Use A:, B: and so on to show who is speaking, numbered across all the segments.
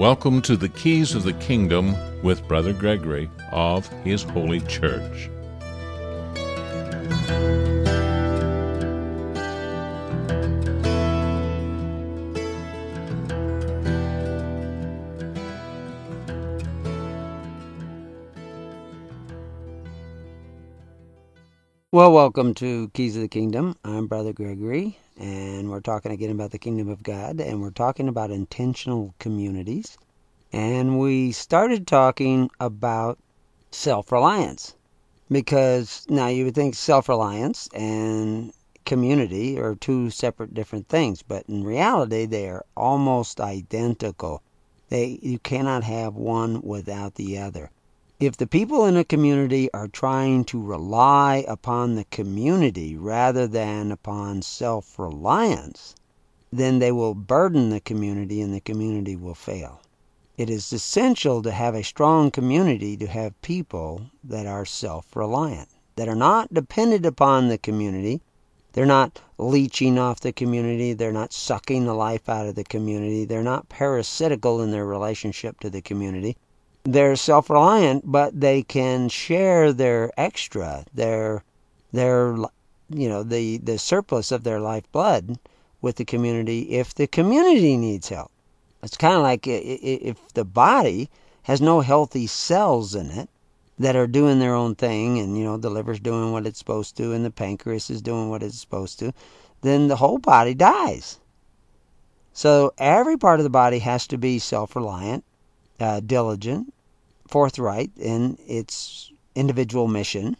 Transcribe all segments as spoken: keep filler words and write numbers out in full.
A: Welcome to the Keys of the Kingdom with Brother Gregory of His Holy Church.
B: Well, welcome to Keys of the Kingdom. I'm Brother Gregory, and we're talking again about the Kingdom of God, and we're talking about intentional communities. And we started talking about self-reliance, because now you would think self-reliance and community are two separate different things, but in reality they are almost identical. They you cannot have one without the other. If the people in a community are trying to rely upon the community rather than upon self-reliance, then they will burden the community and the community will fail. It is essential to have a strong community to have people that are self-reliant, that are not dependent upon the community. They're not leeching off the community. They're not sucking the life out of the community. They're not parasitical in their relationship to the community. They're self-reliant, but they can share their extra, their, their, you know, the, the surplus of their lifeblood with the community if the community needs help. It's kind of like if the body has no healthy cells in it that are doing their own thing, and, you know, the liver's doing what it's supposed to, and the pancreas is doing what it's supposed to, then the whole body dies. So every part of the body has to be self-reliant, Uh, diligent, forthright in its individual mission,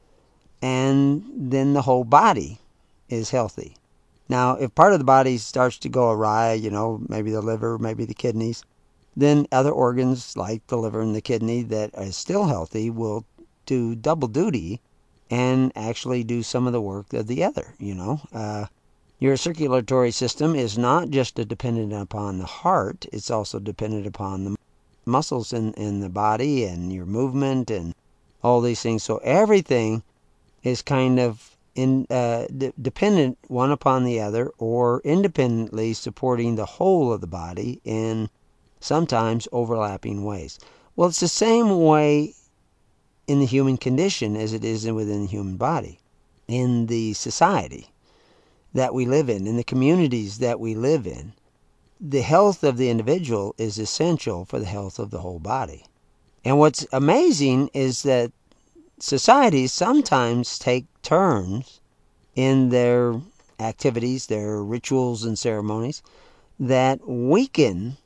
B: and then the whole body is healthy. Now, if part of the body starts to go awry, you know, maybe the liver, maybe the kidneys, then other organs like the liver and the kidney that are still healthy will do double duty and actually do some of the work of the other, you know. Uh, Your circulatory system is not just dependent upon the heart, it's also dependent upon the muscles in, in the body and your movement and all these things. So everything is kind of in, uh, d- dependent one upon the other, or independently supporting the whole of the body in sometimes overlapping ways. Well, it's the same way in the human condition as it is within the human body, in the society that we live in, in the communities that we live in. The health of the individual is essential for the health of the whole body. And what's amazing is that societies sometimes take turns in their activities, their rituals and ceremonies that weaken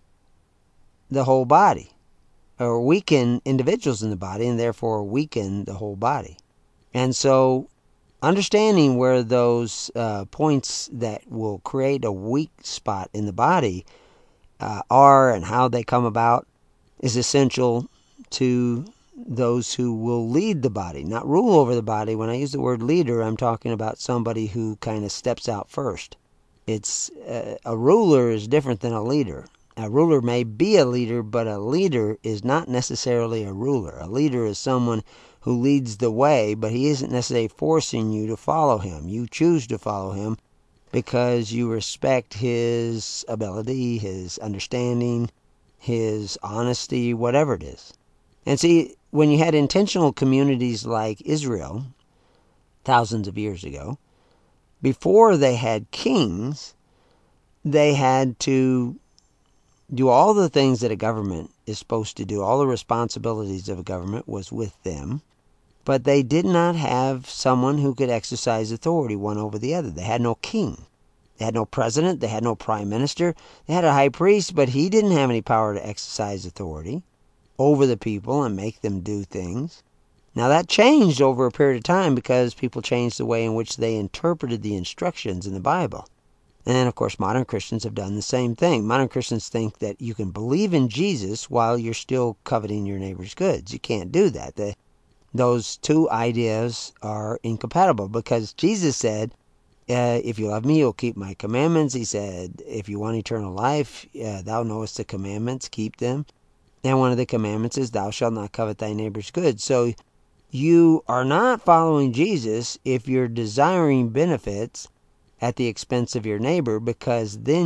B: the whole body, or weaken individuals in the body, and therefore weaken the whole body. And so understanding where those uh, points that will create a weak spot in the body uh, are and how they come about is essential to those who will lead the body, not rule over the body. When I use the word leader, I'm talking about somebody who kind of steps out first. It's uh, a ruler is different than a leader. A ruler may be a leader, but a leader is not necessarily a ruler. A leader is someone who leads the way, but he isn't necessarily forcing you to follow him. You choose to follow him because you respect his ability, his understanding, his honesty, whatever it is. And see, when you had intentional communities like Israel, thousands of years ago, before they had kings, they had to do all the things that a government is supposed to do. All the responsibilities of a government was with them. But they did not have someone who could exercise authority one over the other. They had no king. They had no president. They had no prime minister. They had a high priest, but he didn't have any power to exercise authority over the people and make them do things. Now that changed over a period of time because people changed the way in which they interpreted the instructions in the Bible. And then, of course, modern Christians have done the same thing. Modern Christians think that you can believe in Jesus while you're still coveting your neighbor's goods. You can't do that. The, those two ideas are incompatible because Jesus said, uh, if you love me, you'll keep my commandments. He said, if you want eternal life, uh, thou knowest the commandments, keep them. And one of the commandments is, thou shalt not covet thy neighbor's goods. So you are not following Jesus if you're desiring benefits at the expense of your neighbor, because then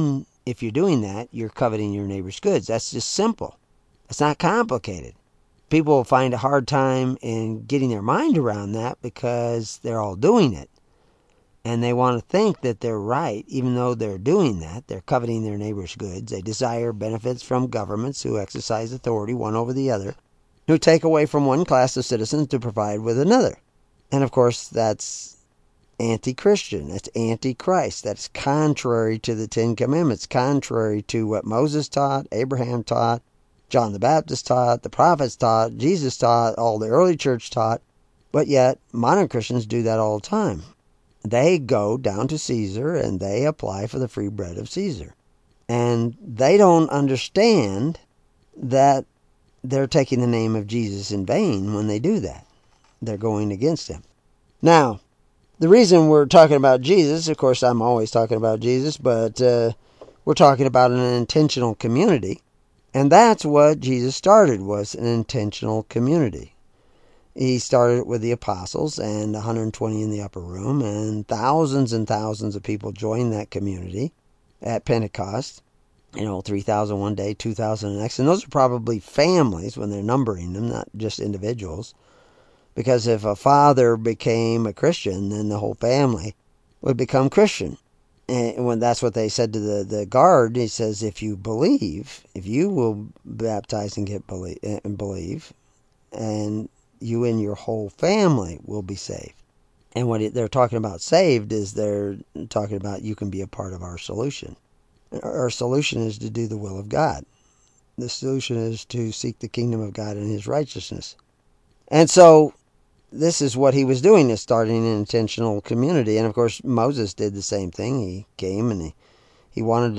B: if you're doing that, you're coveting your neighbor's goods. That's just simple. It's not complicated. People find a hard time in getting their mind around that because they're all doing it. And they want to think that they're right, even though they're doing that. They're coveting their neighbor's goods. They desire benefits from governments who exercise authority one over the other, who take away from one class of citizens to provide with another. And of course, that's anti-Christian. That's anti-Christ. That's contrary to the Ten Commandments, contrary to what Moses taught, Abraham taught, John the Baptist taught, the prophets taught, Jesus taught, all the early church taught. But yet, modern Christians do that all the time. They go down to Caesar and they apply for the free bread of Caesar. And they don't understand that they're taking the name of Jesus in vain when they do that. They're going against him. Now, the reason we're talking about Jesus, of course, I'm always talking about Jesus, but uh, we're talking about an intentional community. And that's what Jesus started, was an intentional community. He started with the apostles and one hundred twenty in the upper room, and thousands and thousands of people joined that community at Pentecost. You know, three thousand one day, two thousand the next. And those are probably families when they're numbering them, not just individuals. Because if a father became a Christian, then the whole family would become Christian. And when that's what they said to the, the guard, he says, if you believe, if you will baptize and get believe, and believe, and you and your whole family will be saved. And what they're talking about saved is they're talking about you can be a part of our solution. Our solution is to do the will of God. The solution is to seek the kingdom of God and his righteousness. And so this is what he was doing, is starting an intentional community. And of course, Moses did the same thing. He came and he, he wanted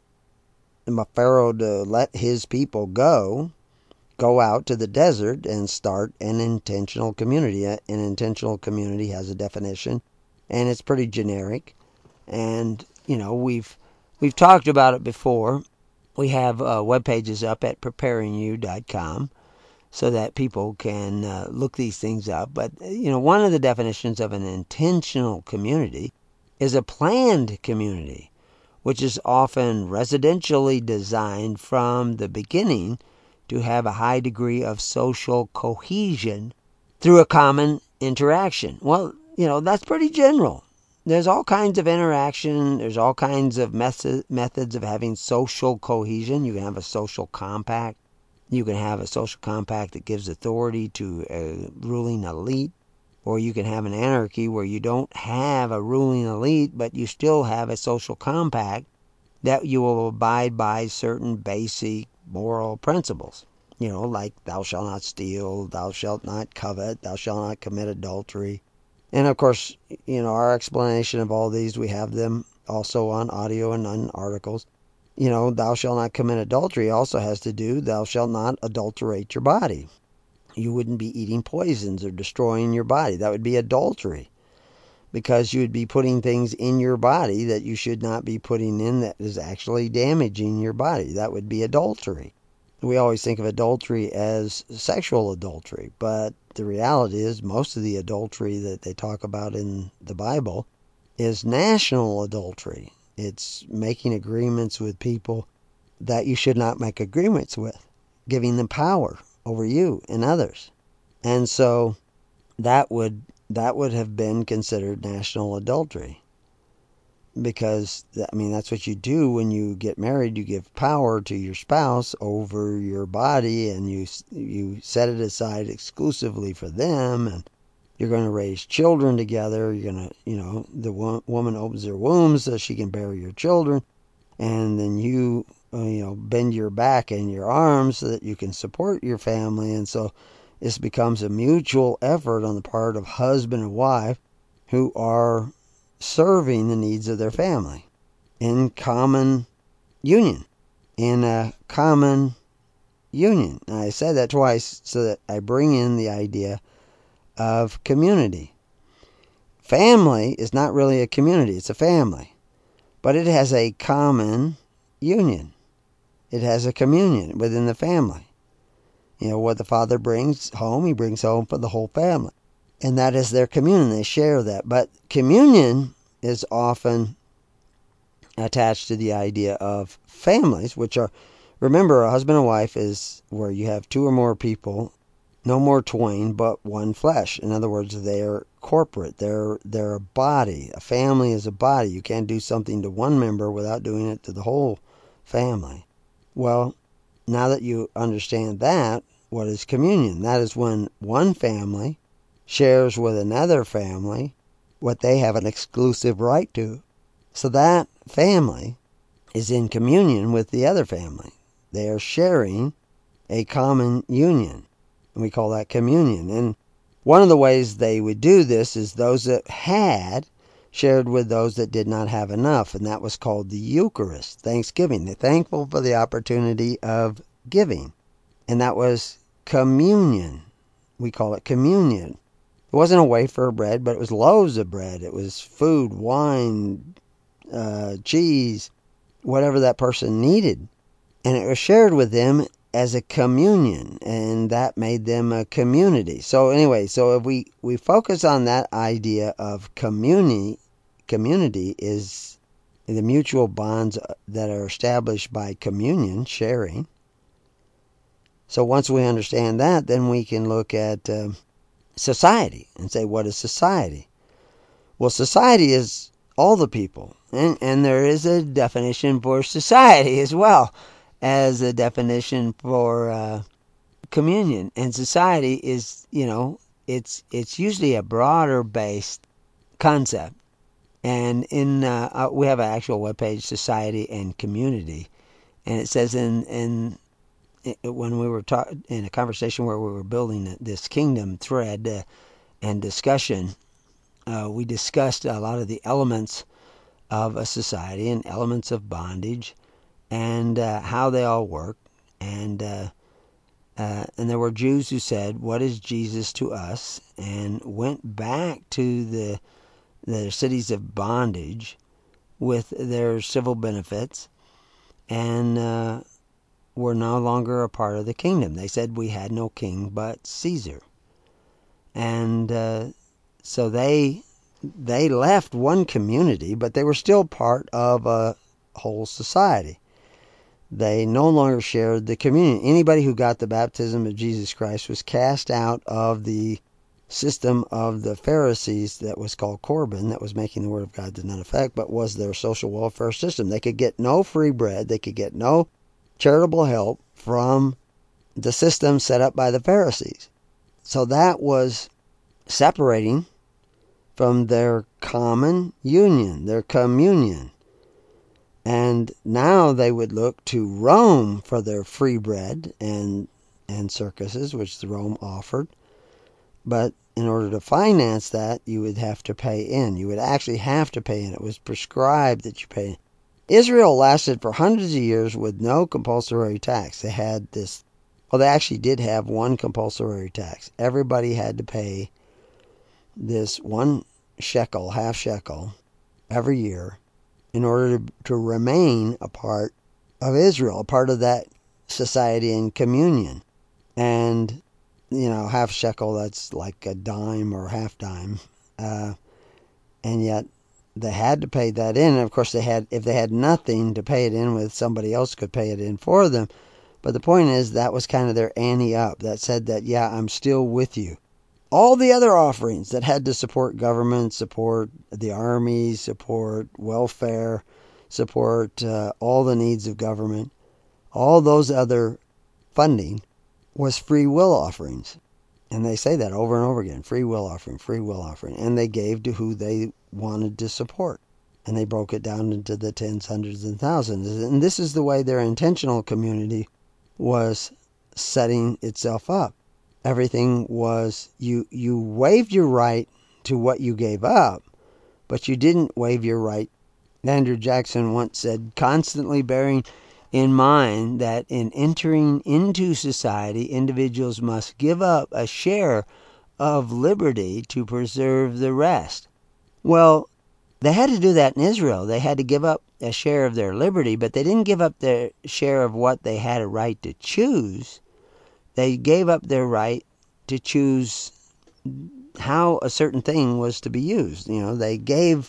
B: to, Pharaoh to let his people go, go out to the desert and start an intentional community. An intentional community has a definition, and it's pretty generic. And, you know, we've we've talked about it before. We have uh, web pages up at preparing you dot com so that people can uh, look these things up. But, you know, one of the definitions of an intentional community is a planned community, which is often residentially designed from the beginning to have a high degree of social cohesion through a common interaction. Well, you know, that's pretty general. There's all kinds of interaction. There's all kinds of method, methods of having social cohesion. You can have a social compact. You can have a social compact that gives authority to a ruling elite. Or you can have an anarchy where you don't have a ruling elite, but you still have a social compact that you will abide by certain basic moral principles. You know, like thou shalt not steal, thou shalt not covet, thou shalt not commit adultery. And of course, you know, our explanation of all these, we have them also on audio and on articles. You know, thou shalt not commit adultery also has to do, thou shalt not adulterate your body. You wouldn't be eating poisons or destroying your body. That would be adultery. Because you would be putting things in your body that you should not be putting in that is actually damaging your body. That would be adultery. We always think of adultery as sexual adultery, but the reality is most of the adultery that they talk about in the Bible is national adultery. It's making agreements with people that you should not make agreements with, giving them power over you and others. And so that would that would have been considered national adultery. Because, I mean, that's what you do when you get married. You give power to your spouse over your body, and you you set it aside exclusively for them, and you're going to raise children together. You're going to, you know, the wo- woman opens her womb so she can bear your children, and then you, uh, you know, bend your back and your arms so that you can support your family. And so this becomes a mutual effort on the part of husband and wife who are serving the needs of their family in common union. In a common union. Now, I said that twice so that I bring in the idea of community. Family is not really a community, it's a family. But it has a common union. It has a communion within the family. You know, what the father brings home, he brings home for the whole family. And that is their communion. They share that. But communion is often attached to the idea of families, which are, remember, a husband and wife is where you have two or more people, no more twain, but one flesh. In other words, they're corporate. They're they're a body. A family is a body. You can't do something to one member without doing it to the whole family. Well, now that you understand that, what is communion? That is when one family shares with another family what they have an exclusive right to. So that family is in communion with the other family. They are sharing a common union. And we call that communion. And one of the ways they would do this is those that had shared with those that did not have enough. And that was called the Eucharist, Thanksgiving. They're thankful for the opportunity of giving. And that was communion. We call it communion. It wasn't a wafer of bread, but it was loaves of bread. It was food, wine, uh, cheese, whatever that person needed. And it was shared with them as a communion, and that made them a community. So anyway, so if we, we focus on that idea of community, community is the mutual bonds that are established by communion, sharing. So once we understand that, then we can look at uh, society and say, what is society? Well, society is all the people, and, and there is a definition for society as well as a definition for uh, communion. And society is, you know, it's it's usually a broader based concept. And in uh, uh, we have an actual webpage, Society and Community, and it says in in it, when we were ta- in a conversation where we were building this kingdom thread uh, and discussion, uh, we discussed a lot of the elements of a society and elements of bondage, and uh, how they all work. And uh, uh, and there were Jews who said, what is Jesus to us? And went back to the the cities of bondage with their civil benefits, and uh, were no longer a part of the kingdom. They said we had no king but Caesar. And uh, so they they left one community, but they were still part of a whole society. They no longer shared the communion. Anybody who got the baptism of Jesus Christ was cast out of the system of the Pharisees that was called Corban, that was making the word of God to none effect, but was their social welfare system. They could get no free bread. They could get no charitable help from the system set up by the Pharisees. So that was separating from their common union, their communion. And now they would look to Rome for their free bread and and circuses, which the Rome offered. But in order to finance that, you would have to pay in. You would actually have to pay in. It was prescribed that you pay in. Israel lasted for hundreds of years with no compulsory tax. They had this, well, they actually did have one compulsory tax. Everybody had to pay this one shekel, half shekel, every year, in order to, to remain a part of Israel, a part of that society and communion. And, you know, half shekel, that's like a dime or half dime. Uh, and yet they had to pay that in. And of course, they had, if they had nothing to pay it in with, somebody else could pay it in for them. But the point is, that was kind of their ante up. That said that, yeah, I'm still with you. All the other offerings that had to support government, support the army, support welfare, support uh, all the needs of government, all those other funding was free will offerings. And they say that over and over again, free will offering, free will offering. And they gave to who they wanted to support. And they broke it down into the tens, hundreds, and thousands. And this is the way their intentional community was setting itself up. Everything was, you, you waived your right to what you gave up, but you didn't waive your right. Andrew Jackson once said, constantly bearing in mind that in entering into society, individuals must give up a share of liberty to preserve the rest. Well, they had to do that in Israel. They had to give up a share of their liberty, but they didn't give up their share of what they had a right to choose. They gave up their right to choose how a certain thing was to be used. You know, they gave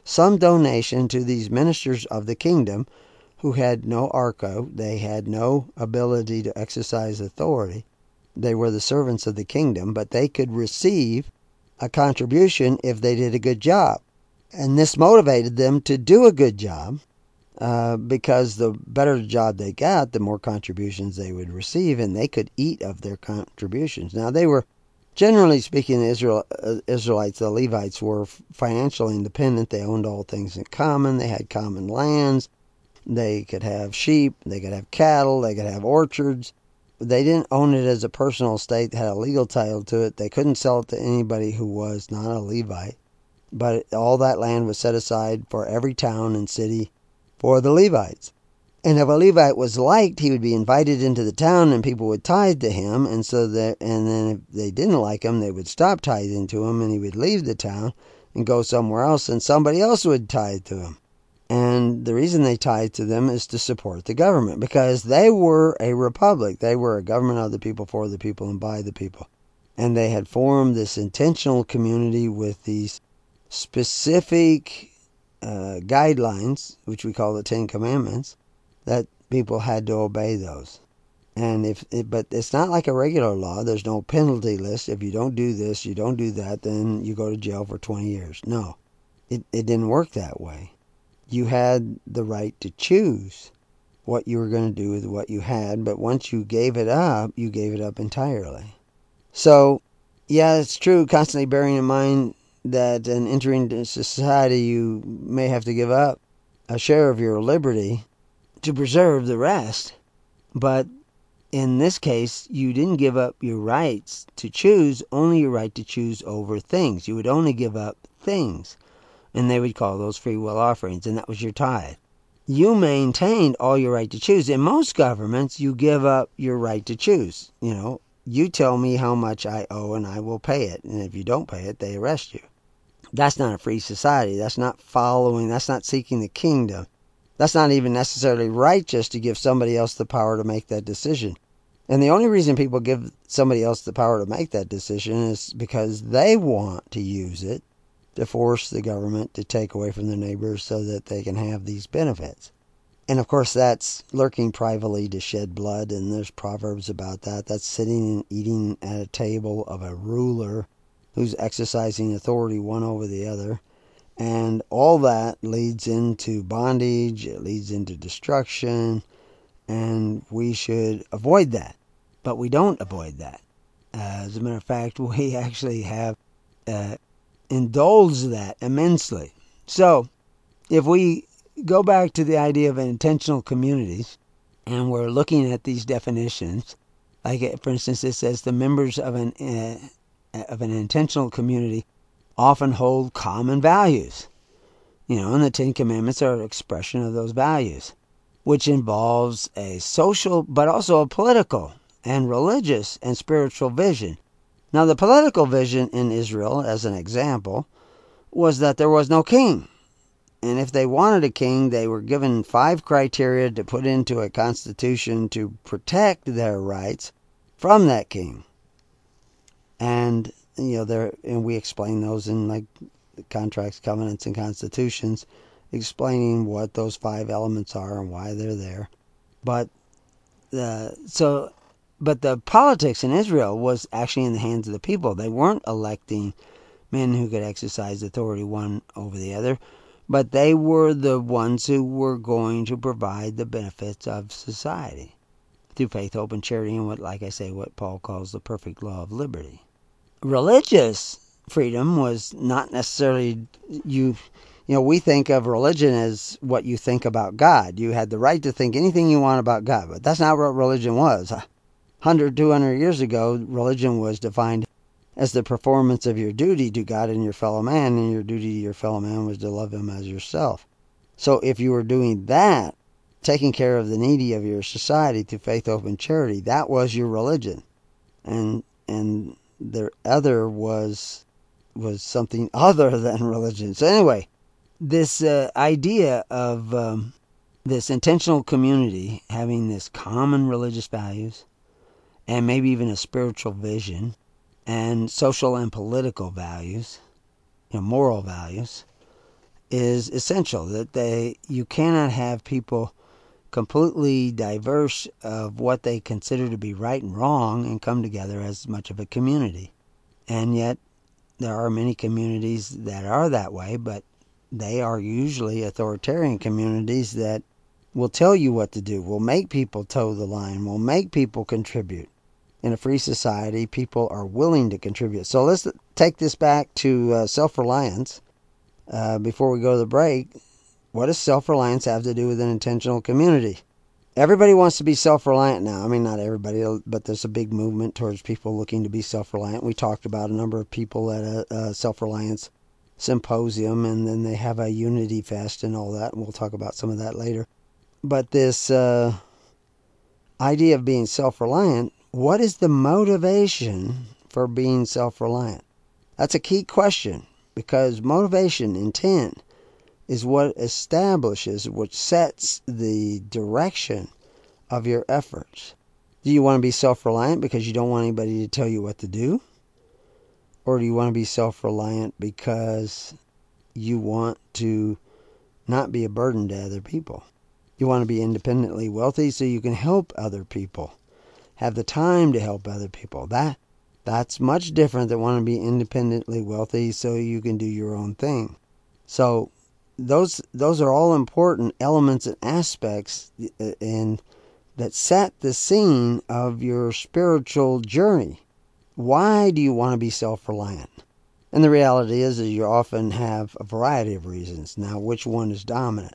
B: some donation to these ministers of the kingdom who had no arco. They had no ability to exercise authority. They were the servants of the kingdom, but they could receive a contribution if they did a good job. And this motivated them to do a good job uh, because the better the job they got, the more contributions they would receive, and they could eat of their contributions. Now, they were, generally speaking, the Israel, uh, Israelites, the Levites, were financially independent. They owned all things in common. They had common lands. They could have sheep. They could have cattle. They could have orchards. They didn't own it as a personal estate. They had a legal title to it. They couldn't sell it to anybody who was not a Levite. But all that land was set aside for every town and city for the Levites. And if a Levite was liked, he would be invited into the town and people would tithe to him. And so that, and then if they didn't like him, they would stop tithing to him and he would leave the town and go somewhere else and somebody else would tithe to him. And the reason they tithe to them is to support the government, because they were a republic. They were a government of the people, for the people, and by the people. And they had formed this intentional community with these specific uh, guidelines, which we call the Ten Commandments, that people had to obey those. And if it, but it's not like a regular law. There's no penalty list. If you don't do this, you don't do that, then you go to jail for twenty years. No, it, it didn't work that way. You had the right to choose what you were going to do with what you had, but once you gave it up, you gave it up entirely. So, yeah, it's true, constantly bearing in mind that in entering into society, you may have to give up a share of your liberty to preserve the rest. But in this case, you didn't give up your rights to choose, only your right to choose over things. You would only give up things. And they would call those free will offerings, and that was your tithe. You maintained all your right to choose. In most governments, you give up your right to choose. You know, you tell me how much I owe and I will pay it. And if you don't pay it, they arrest you. That's not a free society. That's not following. That's not seeking the kingdom. That's not even necessarily righteous to give somebody else the power to make that decision. And the only reason people give somebody else the power to make that decision is because they want to use it to force the government to take away from their neighbors so that they can have these benefits. And of course, that's lurking privately to shed blood, and there's proverbs about that. That's sitting and eating at a table of a ruler who's exercising authority one over the other. And all that leads into bondage, it leads into destruction, and we should avoid that. But we don't avoid that. Uh, as a matter of fact, we actually have uh, indulge that immensely. So, if we go back to the idea of intentional communities, and we're looking at these definitions, like for instance, it says the members of an uh, of an intentional community often hold common values. You know, and the Ten Commandments are an expression of those values, which involves a social, but also a political and religious and spiritual vision. Now, the political vision in Israel, as an example, was that there was no king. And if they wanted a king, they were given five criteria to put into a constitution to protect their rights from that king. And, you know, there, and we explain those in like contracts, covenants, and constitutions, explaining what those five elements are and why they're there. But the so but the politics in Israel was actually in the hands of the people. They weren't electing men who could exercise authority one over the other, but they were the ones who were going to provide the benefits of society through faith, hope, and charity, and what, like I say, what Paul calls the perfect law of liberty. Religious freedom was not necessarily you. You know, we think of religion as what you think about God. You had the right to think anything you want about God, but that's not what religion was. one hundred, two hundred years ago, religion was defined as the performance of your duty to God and your fellow man, and your duty to your fellow man was to love him as yourself. So if you were doing that, taking care of the needy of your society through faith, hope, and charity, that was your religion. And and the other was was something other than religion. So anyway, this uh, idea of um, this intentional community having this common religious values and maybe even a spiritual vision and social and political values, you know, moral values, is essential. That they you cannot have people completely diverse of what they consider to be right and wrong and come together as much of a community. And yet there are many communities that are that way, but they are usually authoritarian communities that will tell you what to do, will make people toe the line, will make people contribute. In a free society, people are willing to contribute. So let's take this back to uh, self-reliance. Uh, before we go to the break, what does self-reliance have to do with an intentional community? Everybody wants to be self-reliant now. I mean, not everybody, but there's a big movement towards people looking to be self-reliant. We talked about a number of people at a, a self-reliance symposium, and then they have a unity fest and all that, and we'll talk about some of that later. But this uh, idea of being self-reliant, what is the motivation for being self-reliant? That's a key question, because motivation, intent, is what establishes, what sets the direction of your efforts. Do you want to be self-reliant because you don't want anybody to tell you what to do? Or do you want to be self-reliant because you want to not be a burden to other people? You want to be independently wealthy so you can help other people, have the time to help other people. That That's much different than wanting to be independently wealthy so you can do your own thing. So Those those are all important elements and aspects in, that set the scene of your spiritual journey. Why do you want to be self-reliant? And the reality is that you often have a variety of reasons. Now, which one is dominant?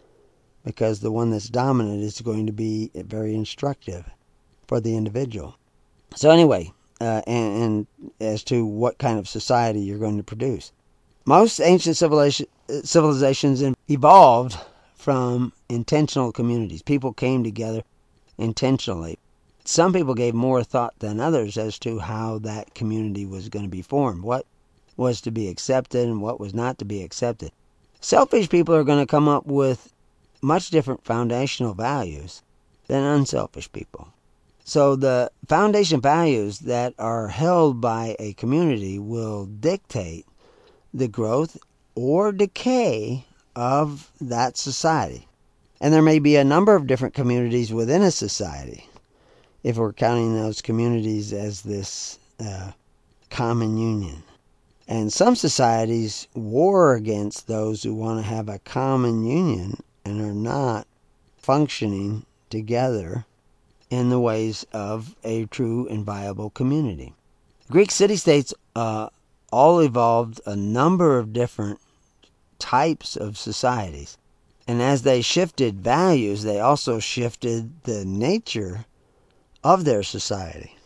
B: Because the one that's dominant is going to be very instructive for the individual. So anyway, uh, and, and as to what kind of society you're going to produce. Most ancient civilization, civilizations evolved from intentional communities. People came together intentionally. Some people gave more thought than others as to how that community was going to be formed, what was to be accepted and what was not to be accepted. Selfish people are going to come up with much different foundational values than unselfish people. So the foundation values that are held by a community will dictate the growth or decay of that society. And there may be a number of different communities within a society, if we're counting those communities as this uh, common union. And some societies war against those who want to have a common union and are not functioning together in the ways of a true and viable community. Greek city-states uh, all evolved a number of different types of societies. And as they shifted values, they also shifted the nature of their society.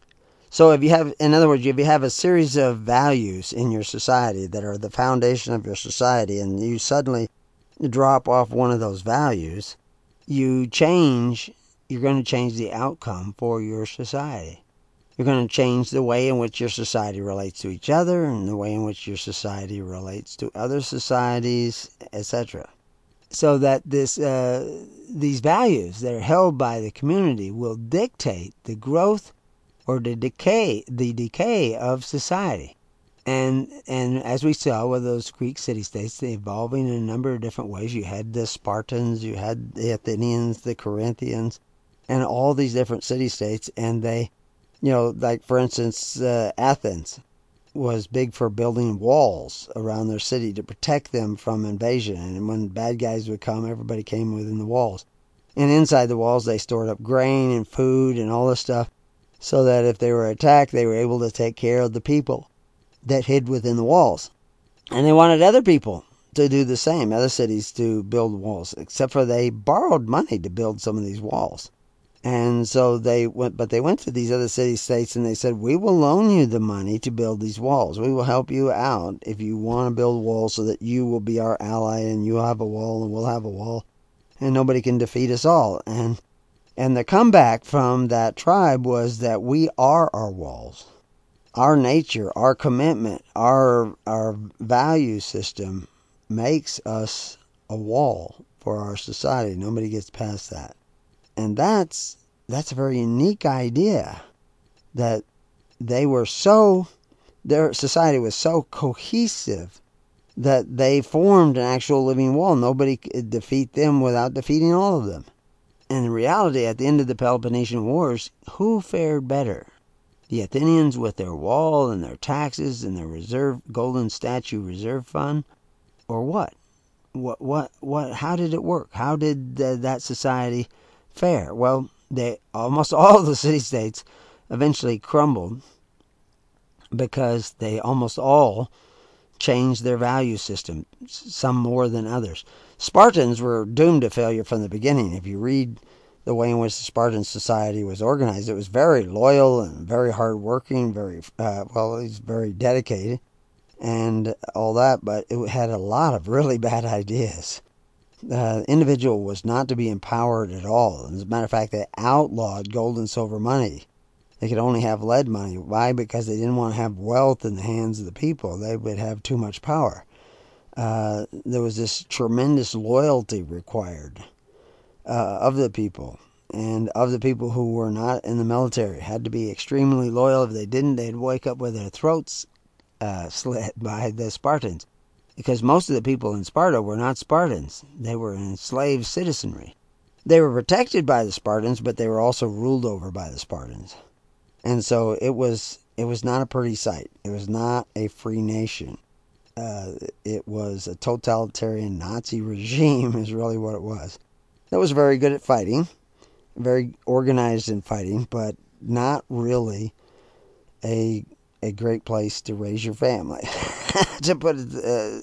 B: So if you have, in other words, if you have a series of values in your society that are the foundation of your society, and you suddenly drop off one of those values, you change, you're going to change the outcome for your society. You're going to change the way in which your society relates to each other and the way in which your society relates to other societies, et cetera. So that this, uh, these values that are held by the community will dictate the growth or the decay, the decay of society. And and as we saw with those Greek city-states, they evolving in a number of different ways. You had the Spartans, you had the Athenians, the Corinthians, and all these different city-states, and they, you know, like for instance, uh, Athens was big for building walls around their city to protect them from invasion. And when bad guys would come, everybody came within the walls. And inside the walls, they stored up grain and food and all this stuff so that if they were attacked, they were able to take care of the people that hid within the walls. And they wanted other people to do the same, other cities to build walls, except for they borrowed money to build some of these walls. And so they went, but they went to these other city-states and they said, we will loan you the money to build these walls. We will help you out if you want to build walls so that you will be our ally and you'll have a wall and we'll have a wall and nobody can defeat us all. And and the comeback from that tribe was that we are our walls. Our nature, our commitment, our our value system makes us a wall for our society. Nobody gets past that. And that's that's a very unique idea, that they were so, their society was so cohesive that they formed an actual living wall. Nobody could defeat them without defeating all of them. And in reality, at the end of the Peloponnesian Wars, who fared better? The Athenians with their wall and their taxes and their reserve golden statue reserve fund, or what? What? What? What? How did it work? How did the, that society fare? Well, they almost all the city-states eventually crumbled because they almost all changed their value system, some more than others. Spartans were doomed to failure from the beginning. If you read the way in which the Spartan society was organized, it was very loyal and very hardworking, very, uh, well, it was very dedicated and all that, but it had a lot of really bad ideas. The individual was not to be empowered at all. As a matter of fact, they outlawed gold and silver money. They could only have lead money. Why? Because they didn't want to have wealth in the hands of the people. They would have too much power. Uh, there was this tremendous loyalty required uh, of the people. And of the people who were not in the military. Had to be extremely loyal. If they didn't, they'd wake up with their throats uh, slit by the Spartans. Because most of the people in Sparta were not Spartans. They were enslaved citizenry. They were protected by the Spartans, but they were also ruled over by the Spartans. And so it was it was not a pretty sight. It was not a free nation. Uh, it was a totalitarian Nazi regime is really what it was. That was very good at fighting, very organized in fighting, but not really a a great place to raise your family, to put it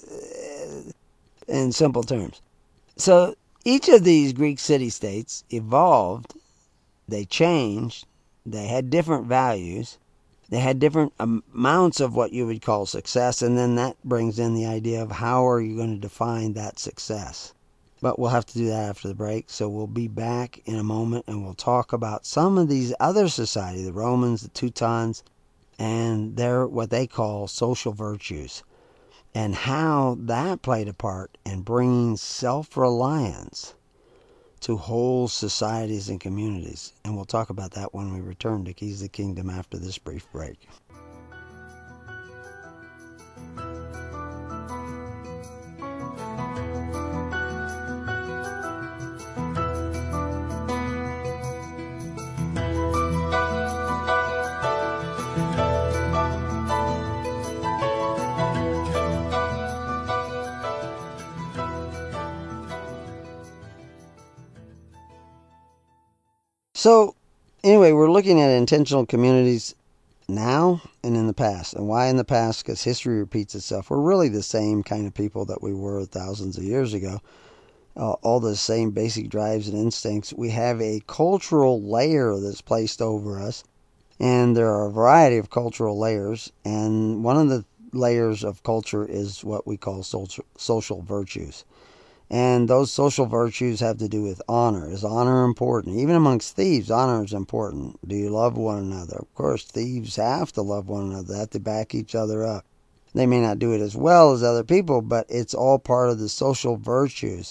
B: uh, in simple terms. So each of these Greek city-states evolved, they changed, they had different values, they had different amounts of what you would call success, and then that brings in the idea of how are you going to define that success. But we'll have to do that after the break, so we'll be back in a moment and we'll talk about some of these other societies, the Romans, the Teutons, and their what they call social virtues, and how that played a part in bringing self-reliance to whole societies and communities. And we'll talk about that when we return to Keys of the Kingdom after this brief break. So, anyway, we're looking at intentional communities now and in the past. And why in the past? Because history repeats itself. We're really the same kind of people that we were thousands of years ago. Uh, all the same basic drives and instincts. We have a cultural layer that's placed over us. And there are a variety of cultural layers. And one of the layers of culture is what we call social, social virtues. And those social virtues have to do with honor. Is honor important? Even amongst thieves, honor is important. Do you love one another? Of course, thieves have to love one another. They have to back each other up. They may not do it as well as other people, but it's all part of the social virtues.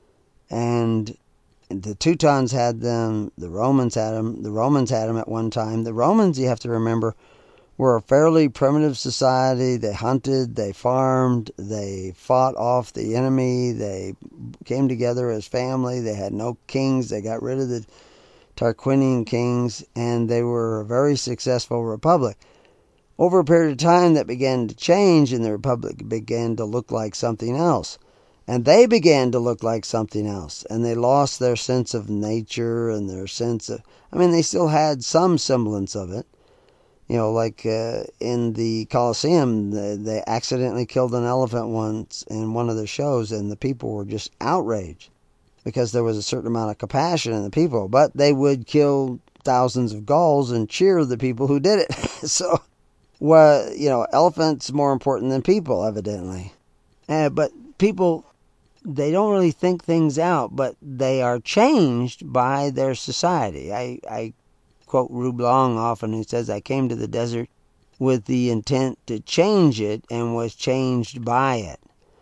B: And the Teutons had them. The Romans had them. The Romans had them at one time. The Romans, you have to remember, were a fairly primitive society. They hunted, they farmed, they fought off the enemy, they came together as family, they had no kings, they got rid of the Tarquinian kings, and they were a very successful republic. Over a period of time that began to change, and the republic began to look like something else. And they began to look like something else, and they lost their sense of nature and their sense of, I mean, they still had some semblance of it. You know, like uh, in the Colosseum, they, they accidentally killed an elephant once in one of the shows, and the people were just outraged because there was a certain amount of compassion in the people. But they would kill thousands of Gauls and cheer the people who did it. So, well, you know, elephants more important than people, evidently. Uh, but people, they don't really think things out, but they are changed by their society. I, I quote Rue Blanc often, who says, I came to the desert with the intent to change it and was changed by it.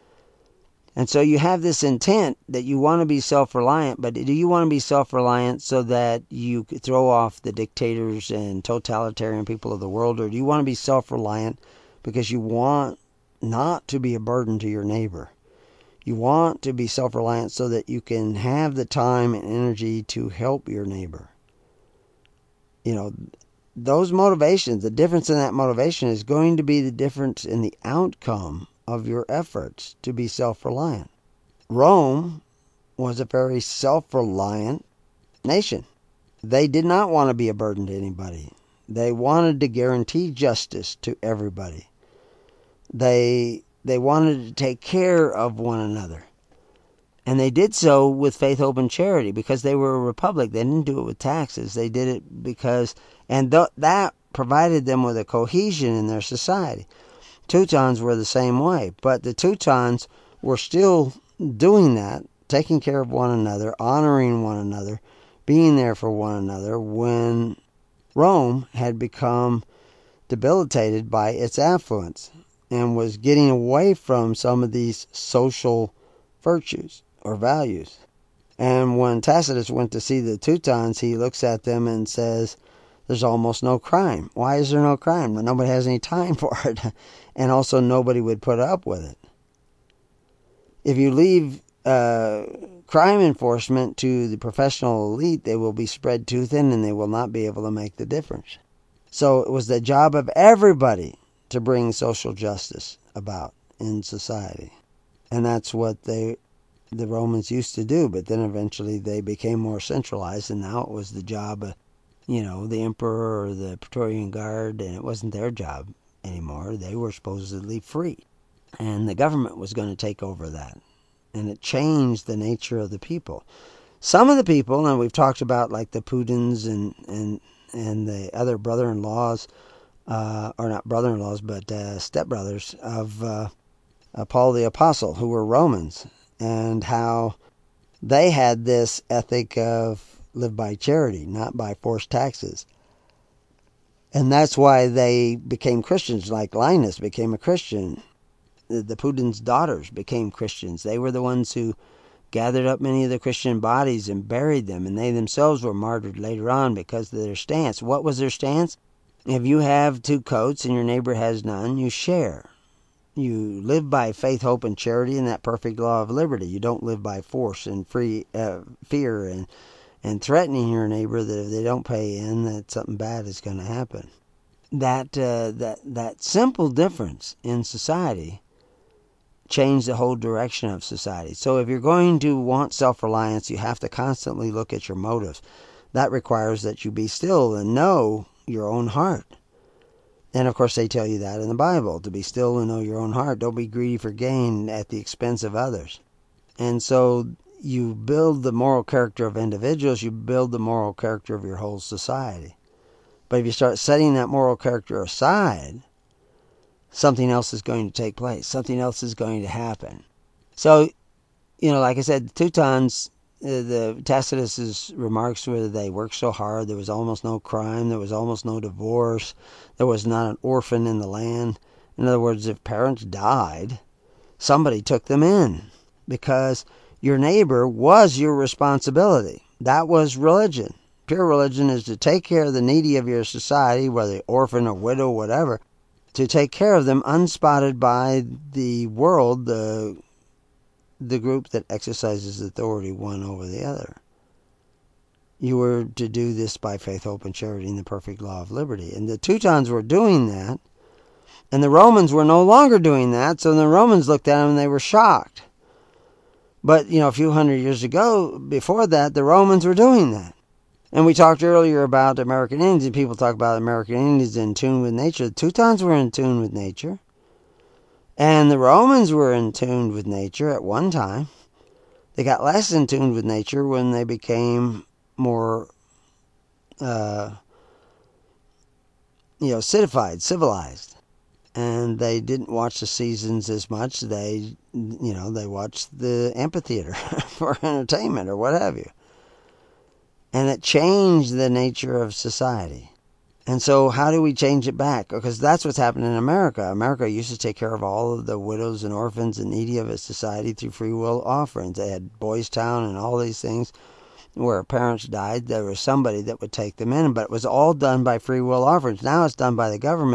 B: And so you have this intent that you want to be self-reliant, but do you want to be self-reliant so that you could throw off the dictators and totalitarian people of the world, or do you want to be self-reliant because you want not to be a burden to your neighbor. You want to be self-reliant so that you can have the time and energy to help your neighbor. You know, those motivations, the difference in that motivation is going to be the difference in the outcome of your efforts to be self-reliant. Rome was a very self-reliant nation. They did not want to be a burden to anybody. They wanted to guarantee justice to everybody. They they wanted to take care of one another. And they did so with faith, hope, and charity because they were a republic. They didn't do it with taxes. They did it because, and th- that provided them with a cohesion in their society. Teutons were the same way, but the Teutons were still doing that, taking care of one another, honoring one another, being there for one another when Rome had become debilitated by its affluence and was getting away from some of these social virtues or values. And when Tacitus went to see the Teutons, he looks at them and says, there's almost no crime. Why is there no crime? Well, nobody has any time for it. And also nobody would put up with it. If you leave uh, crime enforcement to the professional elite, they will be spread too thin and they will not be able to make the difference. So it was the job of everybody to bring social justice about in society. And that's what they, the Romans used to do. But then eventually they became more centralized, and now it was the job of, you know, the emperor or the Praetorian Guard, and it wasn't their job anymore. They were supposedly free. And the government was going to take over that. And it changed the nature of the people. Some of the people, and we've talked about like the Pudens and, and, and the other brother-in-laws, uh, or not brother-in-laws, but uh, stepbrothers of uh, uh, Paul the Apostle, who were Romans, and how they had this ethic of live by charity, not by forced taxes. And that's why they became Christians, like Linus became a Christian. The, the Pudens' daughters became Christians. They were the ones who gathered up many of the Christian bodies and buried them, and they themselves were martyred later on because of their stance. What was their stance? If you have two coats and your neighbor has none, you share. You live by faith, hope, and charity in that perfect law of liberty. You don't live by force and free uh, fear and, and threatening your neighbor that if they don't pay in, that something bad is going to happen. That, uh, that, that simple difference in society changed the whole direction of society. So if you're going to want self-reliance, you have to constantly look at your motives. That requires that you be still and know your own heart. And of course they tell you that in the Bible, to be still and know your own heart. Don't be greedy for gain at the expense of others. And so you build the moral character of individuals, you build the moral character of your whole society. But if you start setting that moral character aside, something else is going to take place. Something else is going to happen. So, you know, like I said, the Teutons, uh, the Tacitus's remarks were they worked so hard, there was almost no crime, there was almost no divorce, there was not an orphan in the land. In other words, if parents died, somebody took them in because your neighbor was your responsibility. That was religion. Pure religion is to take care of the needy of your society, whether orphan or widow, whatever, to take care of them unspotted by the world, the the group that exercises authority one over the other. You were to do this by faith, hope, and charity in the perfect law of liberty. And the Teutons were doing that, and the Romans were no longer doing that, so the Romans looked at them and they were shocked. But, you know, a few hundred years ago, before that, the Romans were doing that. And we talked earlier about American Indians, and people talk about American Indians in tune with nature. The Teutons were in tune with nature. And the Romans were in tune with nature at one time. They got less in tune with nature when they became more, uh, you know, citified, civilized. And they didn't watch the seasons as much. They, you know, they watched the amphitheater for entertainment or what have you. And it changed the nature of society. And so how do we change it back? Because that's what's happened in America. America used to take care of all of the widows and orphans and needy of its society through free will offerings. They had Boys Town and all these things where parents died. There was somebody that would take them in, but it was all done by free will offerings. Now it's done by the government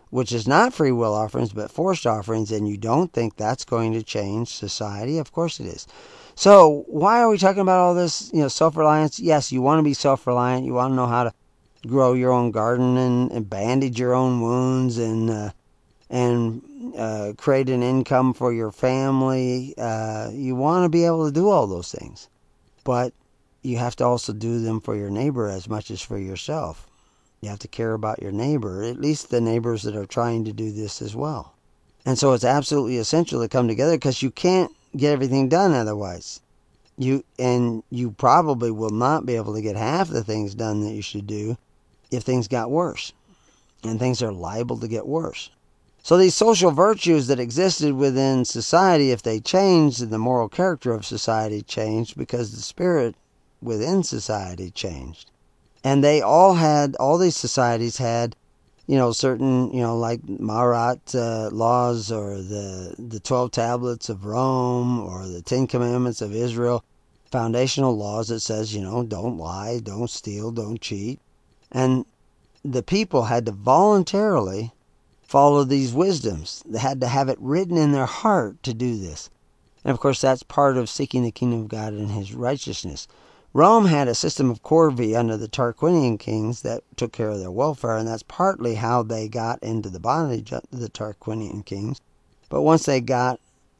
B: which is not free will offerings but forced offerings, and you don't think that's going to change society? Of course it is. So why are we talking about all this, you know, self-reliance? Yes, you want to be self-reliant. You want to know how to grow your own garden and, and bandage your own wounds and uh, and uh, create an income for your family. Uh, you want to be able to do all those things. But you have to also do them for your neighbor as much as for yourself. You have to care about your neighbor, at least the neighbors that are trying to do this as well. And so it's absolutely essential to come together, because you can't get everything done otherwise. You and you probably will not be able to get half the things done that you should do if things got worse. And things are liable to get worse. So these social virtues that existed within society, if they changed, then the moral character of society changed, because the spirit within society changed. And they all had, all these societies had, you know, certain, you know, like Marat uh, laws, or the, the twelve tablets of Rome, or the Ten Commandments of Israel, foundational laws that says, you know, don't lie, don't steal, don't cheat. And the people had to voluntarily follow these wisdoms. They had to have it written in their heart to do this. And of course, that's part of seeking the kingdom of God and his righteousness. Rome had a system of corvée under the Tarquinian kings that took care of their welfare, and that's partly how they got into the bondage of the Tarquinian kings. But once they got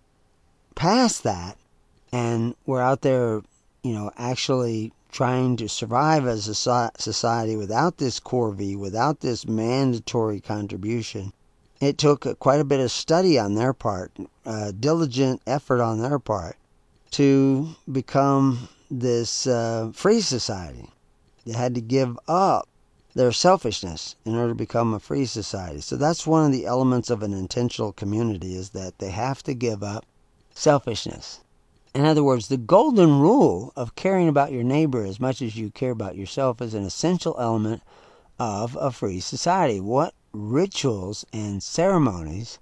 B: past that and were out there, you know, actually trying to survive as a society without this corvée, without this mandatory contribution, it took quite a bit of study on their part, uh, diligent effort on their part, to become this uh, free society. They had to give up their selfishness in order to become a free society. So that's one of the elements of an intentional community, is that they have to give up selfishness. In other words, the golden rule of caring about your neighbor as much as you care about yourself is an essential element of a free society. What rituals and ceremonies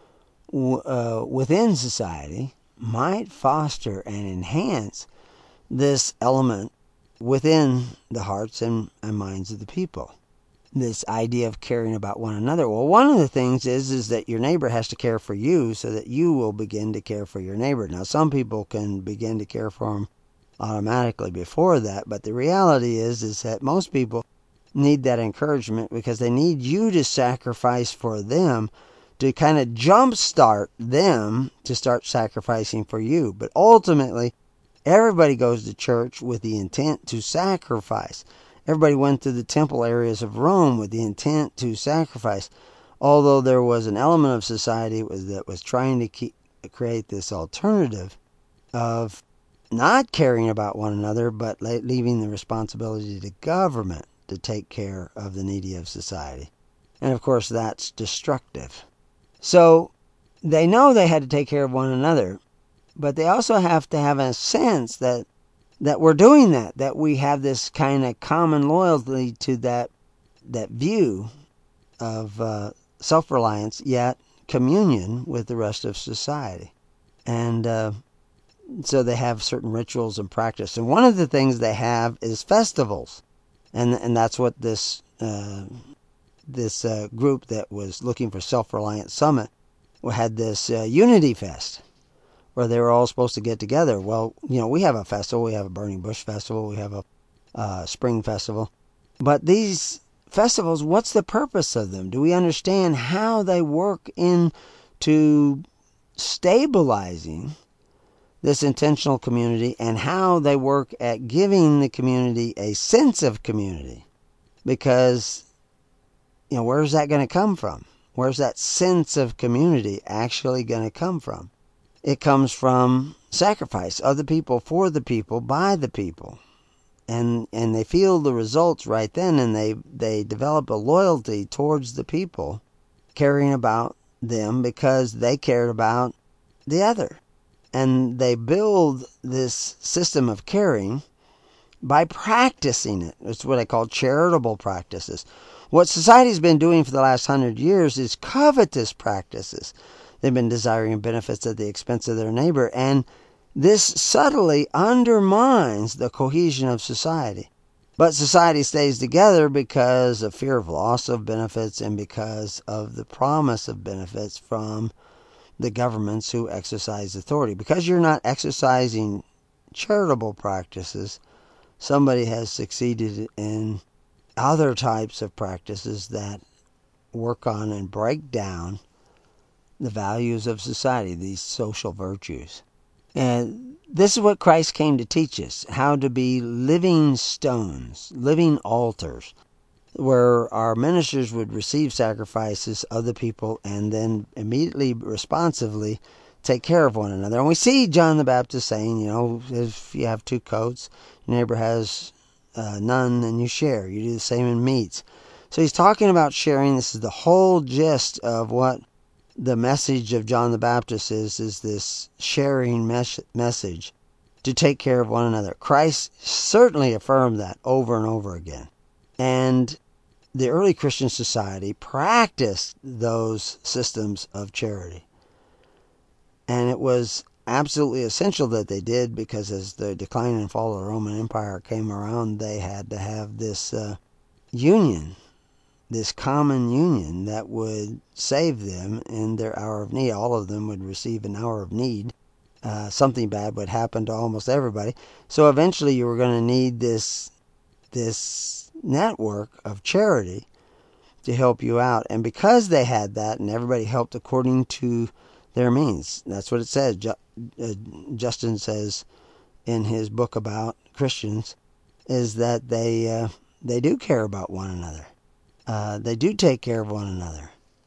B: uh, within society might foster and enhance this element within the hearts and, and minds of the people? This idea of caring about one another. Well, one of the things is, is that your neighbor has to care for you so that you will begin to care for your neighbor. Now, some people can begin to care for them automatically before that, but the reality is, is that most people need that encouragement, because they need you to sacrifice for them to kind of jumpstart them to start sacrificing for you. But ultimately, everybody goes to church with the intent to sacrifice. Everybody went to the temple areas of Rome with the intent to sacrifice. Although there was an element of society that was trying to keep, create this alternative of not caring about one another, but leaving the responsibility to government to take care of the needy of society. And of course, that's destructive. So they know they had to take care of one another, but they also have to have a sense that that we're doing that, that we have this kind of common loyalty to that that view of uh, self-reliance, yet communion with the rest of society. And uh, so they have certain rituals and practice. And one of the things they have is festivals. And and that's what this uh, this uh, group that was looking for Self-Reliance Summit had, this uh, Unity Fest, where they were all supposed to get together. Well, you know, we have a festival. We have a Burning Bush Festival. We have a uh, Spring Festival. But these festivals, what's the purpose of them? Do we understand how they work into stabilizing this intentional community, and how they work at giving the community a sense of community? Because, you know, where's that going to come from? Where's that sense of community actually going to come from? It comes from sacrifice of the people, for the people, by the people. And and they feel the results right then, and they, they develop a loyalty towards the people, caring about them because they cared about the other. And they build this system of caring by practicing it. It's what I call charitable practices. What society's been doing for the last hundred years is covetous practices. They've been desiring benefits at the expense of their neighbor, and this subtly undermines the cohesion of society. But society stays together because of fear of loss of benefits and because of the promise of benefits from the governments who exercise authority. Because you're not exercising charitable practices, somebody has succeeded in other types of practices that work on and break down the values of society, these social virtues. And this is what Christ came to teach us, how to be living stones, living altars, where our ministers would receive sacrifices of the people and then immediately, responsively, take care of one another. And we see John the Baptist saying, you know, if you have two coats, your neighbor has uh, none, then you share. You do the same in meats. So he's talking about sharing. This is the whole gist of what the message of John the Baptist is, is this sharing mes- message to take care of one another. Christ certainly affirmed that over and over again. And the early Christian society practiced those systems of charity. And it was absolutely essential that they did, because as the decline and fall of the Roman Empire came around, they had to have this uh, union, this common union that would save them in their hour of need. All of them would receive an hour of need. Uh, something bad would happen to almost everybody. So eventually you were going to need this, this network of charity to help you out. And because they had that and everybody helped according to their means, that's what it says. Ju- uh, Justin says in his book about Christians, is that they uh, they do care about one another. Uh, they do take care of one another.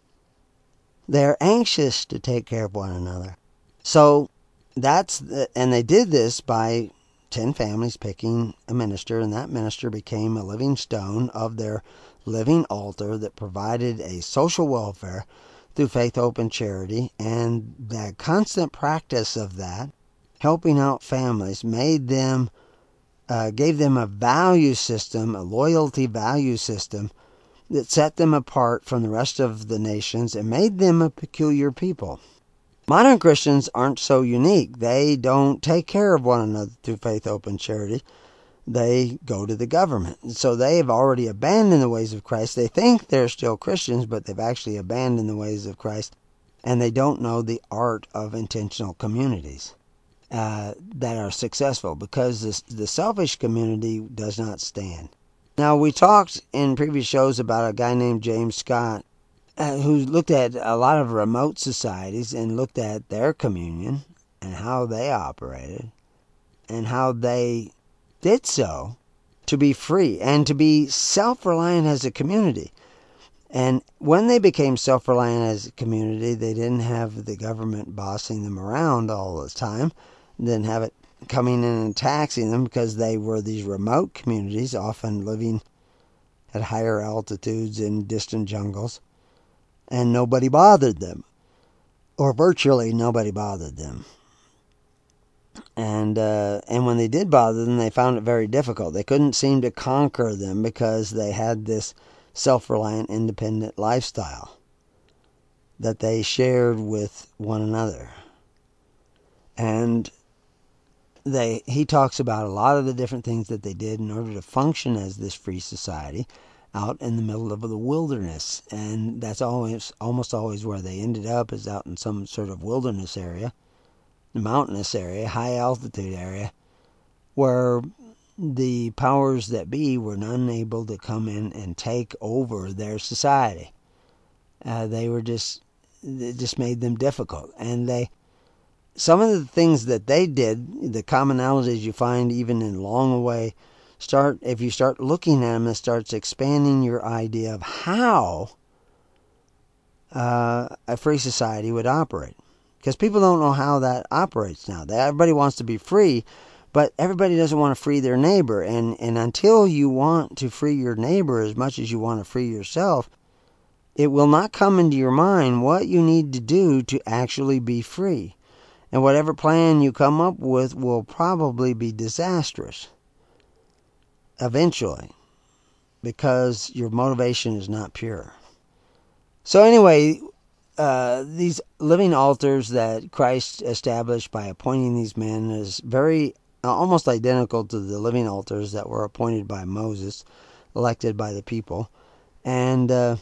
B: They're anxious to take care of one another. So that's the, and they did this by ten families picking a minister, and that minister became a living stone of their living altar that provided a social welfare through faith, hope, and charity. And the constant practice of that, helping out families, made them, uh, gave them a value system, a loyalty value system that set them apart from the rest of the nations and made them a peculiar people. Modern Christians aren't so unique. They don't take care of one another through faith, hope, and charity. They go to the government. So they've already abandoned the ways of Christ. They think they're still Christians, but they've actually abandoned the ways of Christ. And they don't know the art of intentional communities uh, that are successful, because this, the selfish community does not stand. Now, we talked in previous shows about a guy named James Scott, uh, who looked at a lot of remote societies and looked at their communion and how they operated and how they did so to be free and to be self-reliant as a community. And when they became self-reliant as a community, they didn't have the government bossing them around all the time, didn't have it coming in and taxing them, because they were these remote communities, often living at higher altitudes in distant jungles, and nobody bothered them, or virtually nobody bothered them. And uh, and when they did bother them, they found it very difficult. They couldn't seem to conquer them because they had this self-reliant, independent lifestyle that they shared with one another. And They, he talks about a lot of the different things that they did in order to function as this free society out in the middle of the wilderness. And that's always, almost always where they ended up, is out in some sort of wilderness area, mountainous area, high altitude area, where the powers that be were unable to come in and take over their society. Uh, they were just, it just made them difficult. And they, some of the things that they did, the commonalities you find even in Long Away, start, if you start looking at them, it starts expanding your idea of how uh, a free society would operate. Because people don't know how that operates now. Everybody wants to be free, but everybody doesn't want to free their neighbor. And, and until you want to free your neighbor as much as you want to free yourself, it will not come into your mind what you need to do to actually be free. And whatever plan you come up with will probably be disastrous eventually, because your motivation is not pure. So anyway, uh, these living altars that Christ established by appointing these men is very almost identical to the living altars that were appointed by Moses, elected by the people. And uh,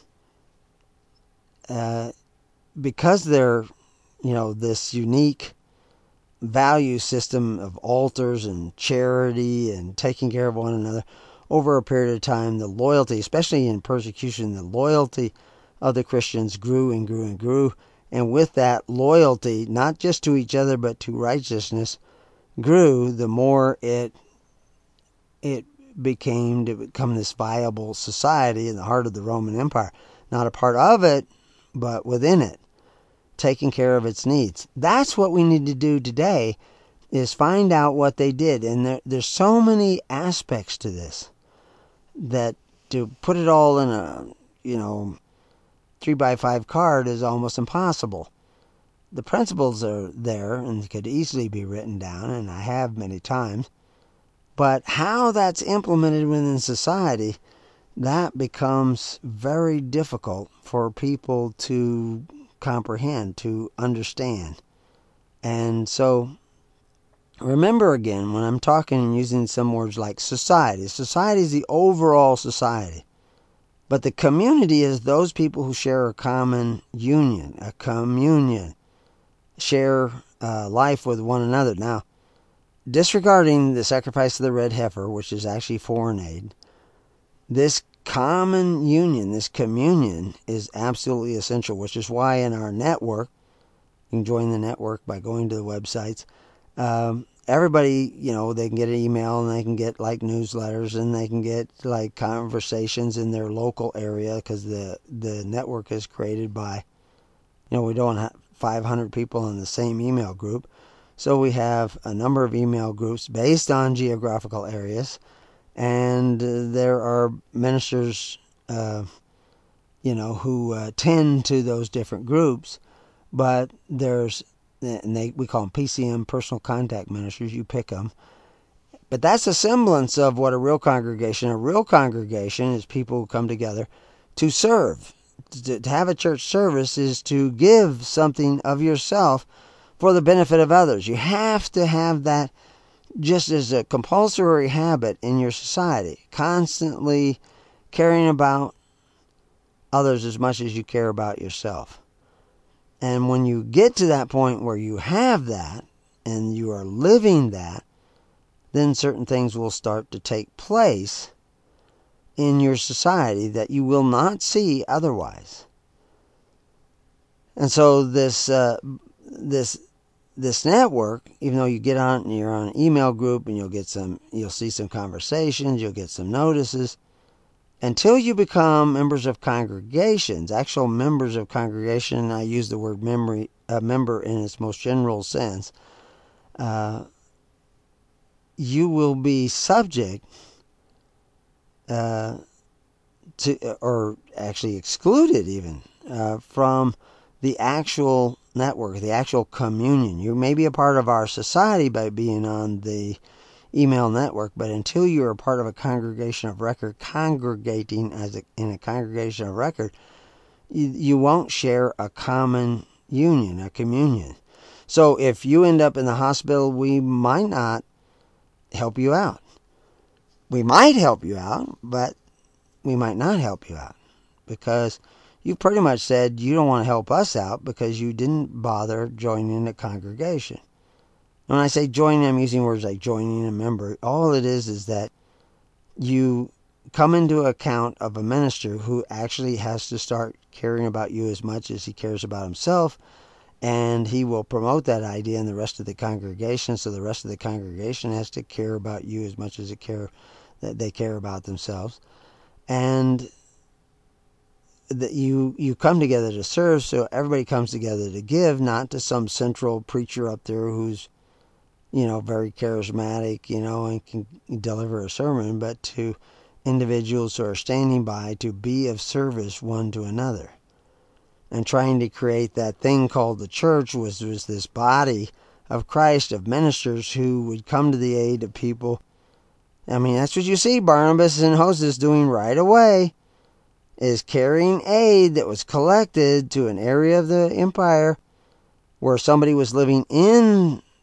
B: uh, because they're, you know, this unique value system of altars and charity and taking care of one another, over a period of time, the loyalty, especially in persecution, the loyalty of the Christians grew and grew and grew. And with that loyalty, not just to each other, but to righteousness, grew, the more it it became to become this viable society in the heart of the Roman Empire. Not a part of it, but within it, taking care of its needs. That's what we need to do today, is find out what they did. And there, there's so many aspects to this that to put it all in a, you know, three by five card is almost impossible. The principles are there and could easily be written down, and I have many times. But how that's implemented within society, that becomes very difficult for people to comprehend, to understand. And so, remember again, when I'm talking and using some words like society, society is the overall society. But the community is those people who share a common union, a communion, share uh, life with one another. Now, disregarding the sacrifice of the red heifer, which is actually foreign aid, this common union, this communion, is absolutely essential, which is why in our network, you can join the network by going to the websites, um, everybody, you know, they can get an email and they can get like newsletters and they can get like conversations in their local area, because the, the network is created by, you know, we don't have five hundred people in the same email group. So we have a number of email groups based on geographical areas, and uh, there are ministers, uh, you know, who uh, tend to those different groups, but there's and they we call them P C M, personal contact ministers. You pick them. But that's a semblance of what a real congregation. A real congregation is people who come together to serve. To, to have a church service is to give something of yourself for the benefit of others. You have to have that just as a compulsory habit in your society. Constantly caring about others as much as you care about yourself. And when you get to that point where you have that, and you are living that, then certain things will start to take place in your society that you will not see otherwise. And so this uh, this this network, even though you get on and you're on an email group and you'll get some, you'll see some conversations, you'll get some notices, until you become members of congregations, actual members of congregation, and I use the word memory, uh, member in its most general sense, uh, you will be subject uh, to, or actually excluded even, uh, from the actual network, the actual communion. You may be a part of our society by being on the email network, but until you are part of a congregation of record, congregating as a, in a congregation of record, you, you won't share a common union, a communion. So if you end up in the hospital, we might not help you out. We might help you out, but we might not help you out, because you pretty much said you don't want to help us out because you didn't bother joining a congregation. When I say joining, I'm using words like joining a member. All it is is that you come into account of a minister who actually has to start caring about you as much as he cares about himself, and he will promote that idea in the rest of the congregation, so the rest of the congregation has to care about you as much as it care that they care about themselves. And that you you come together to serve, so everybody comes together to give, not to some central preacher up there who's, you know, very charismatic, you know, and can deliver a sermon, but to individuals who are standing by to be of service one to another. And trying to create that thing called the church was, was this body of Christ, of ministers who would come to the aid of people. I mean, that's what you see Barnabas and Hosea doing right away, is carrying aid that was collected to an area of the empire where somebody was living in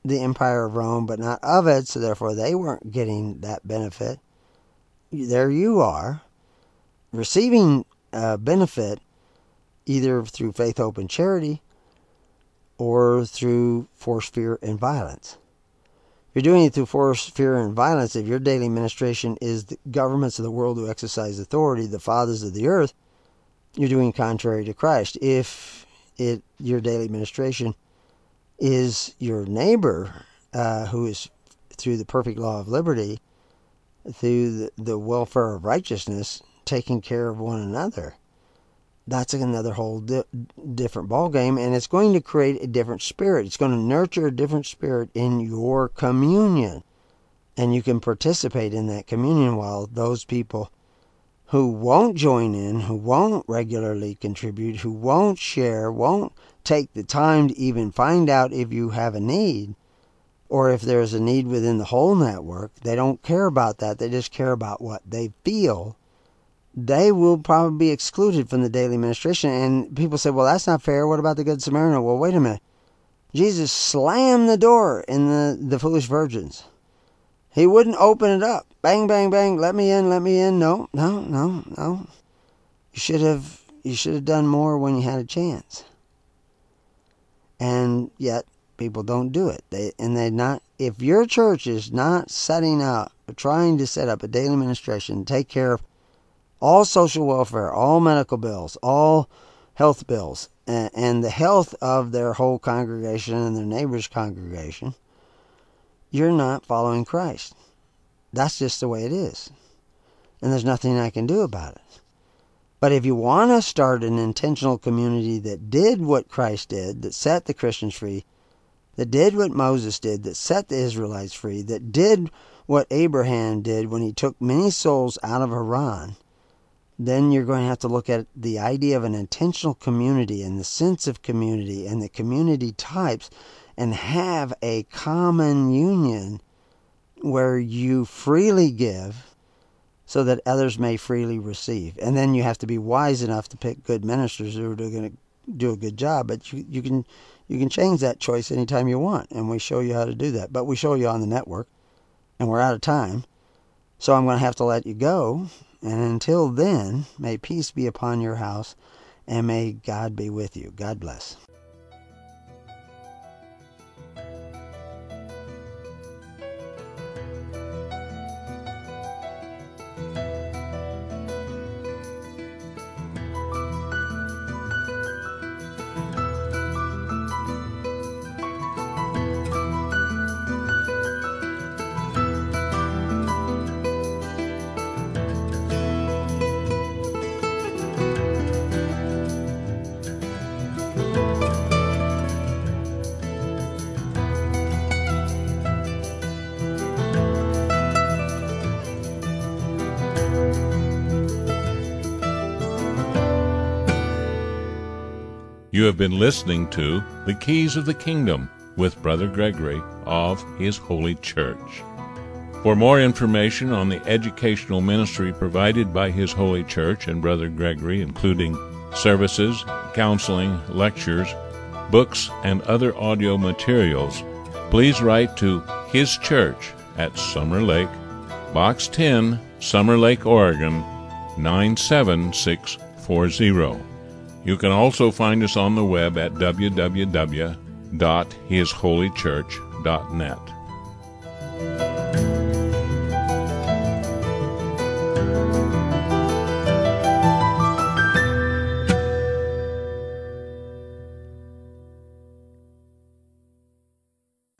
B: the Empire of Rome, but not of it, so therefore they weren't getting that benefit. There you are, receiving a benefit either through faith, hope, and charity, or through force, fear, and violence. If you're doing it through force, fear, and violence, if your daily ministration is the governments of the world who exercise authority, the fathers of the earth, you're doing contrary to Christ. If it your daily ministration is your neighbor, uh, who is through the perfect law of liberty, through the, the welfare of righteousness, taking care of one another, that's another whole di- different ballgame, and it's going to create a different spirit. It's going to nurture a different spirit in your communion, and you can participate in that communion, while those people who won't join in, who won't regularly contribute, who won't share, won't take the time to even find out if you have a need, or if there's a need within the whole network. They don't care about that. They just care about what they feel. They will probably be excluded from the daily ministration. And people say, well, that's not fair. What about the Good Samaritan? Well, wait a minute. Jesus slammed the door in the, the foolish virgins. He wouldn't open it up. Bang, bang, bang. Let me in, let me in. No, no, no, no. You should have, you should have done more when you had a chance. And yet, people don't do it. They and they not. If your church is not setting up, or trying to set up a daily ministration, take care of all social welfare, all medical bills, all health bills, and, and the health of their whole congregation and their neighbor's congregation, you're not following Christ. That's just the way it is. And there's nothing I can do about it. But if you want to start an intentional community that did what Christ did, that set the Christians free, that did what Moses did, that set the Israelites free, that did what Abraham did when he took many souls out of Haran, then you're going to have to look at the idea of an intentional community and the sense of community and the community types, and have a common union where you freely give so that others may freely receive. And then you have to be wise enough to pick good ministers who are going to do a good job. But you, you can you can change that choice anytime you want, and we show you how to do that. But we show you on the network, and we're out of time. So I'm going to have to let you go. And until then, may peace be upon your house, and may God be with you. God bless.
A: You have been listening to The Keys of the Kingdom with Brother Gregory of His Holy Church. For more information on the educational ministry provided by His Holy Church and Brother Gregory, including services, counseling, lectures, books, and other audio materials, please write to His Church at Summer Lake, Box ten, Summer Lake, Oregon, nine seven six four zero. You can also find us on the web at w w w dot his holy church dot net.